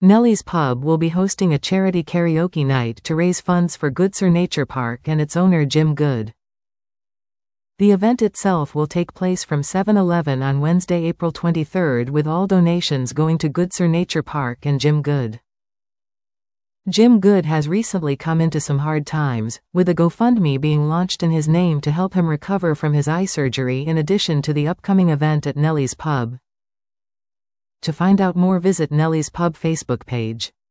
Nellie's Pub will be hosting a charity karaoke night to raise funds for Goodsir Nature Park and its owner Jim Good. The event itself will take place from 7-11 on Wednesday, April 23, with all donations going to Goodsir Nature Park and Jim Good. Jim Good has recently come into some hard times, with a GoFundMe being launched in his name to help him recover from his eye surgery in addition to the upcoming event at Nellie's Pub. To find out more, visit Nellie's Pub Facebook page.